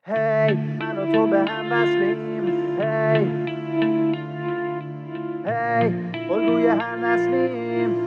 هی من و تو به هم وصلیم. هی الگوی هر نسلیم.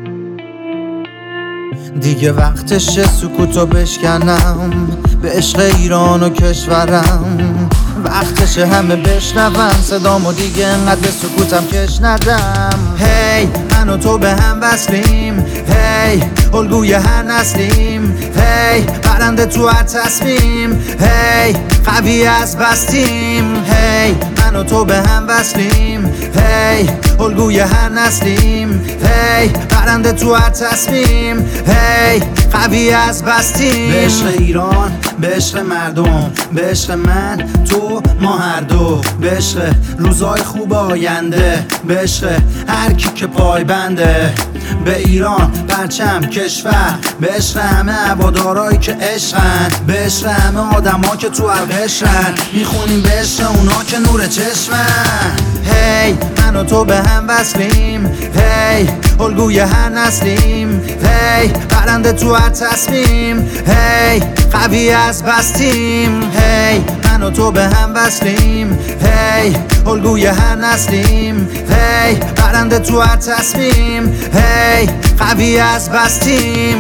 دیگه وقتشه سکوتو بشکنم، به عشق ایران و کشورم. وقتشه همه بشنون صدامو، دیگه انقدر به سکوتم کش ندم. هی من و تو به هم وصلیم. هی الگوی هر نسلیم. هی برنده تو هر تصمیم. هی قوی از بستیم. هی من و تو به هم وصلیم. هی الگوی هر نسلیم. هی برنده تو هر تصمیم. هی قوی از بستیم. به عشق ایران، به عشق مردم، به عشق من، تو، ما هر دو. به عشق روزای خوب آینده، به عشق هر کی که پای بنده. به ایران پرچم کشور، به عشق همه هوادارایی که عشقن، به عشق همه آدما که تو قشرن. میخونیم به عشق اونا که نور چشمن. هی من و تو به هم وصلیم. هی الگوی هر نسلیم. هی برنده تو هر تصمیم. هی قوی از بستیم. هی من و تو به هم وصلیم. هی الگوی هر نسلیم. هی برنده تو هر تصمیم. هی قوی از بستیم.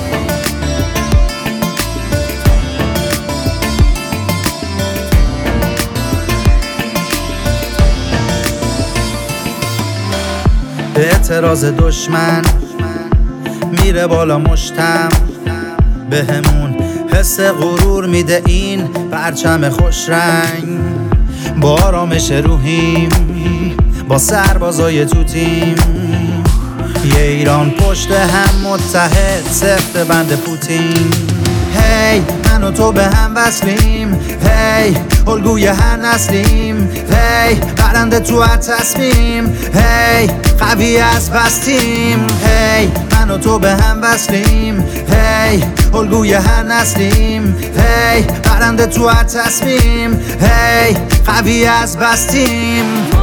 اعتراض دشمن میره بالا مشتم، بهمون حس غرور میده این پرچم خوش رنگ. با آرامش روحیم، با سربازای تو تیم، یه ایران پشت هم متحد، سفت بند پوتین. هی من و تو به هم وصلیم. هی الگوی هر نسلیم. هی برنده تو هر تصمیم. هی قوی از بستیم. هی من و تو به هم وصلیم. هی الگوی هر نسلیم. هی برنده تو هر تصمیم. هی قوی از بستیم.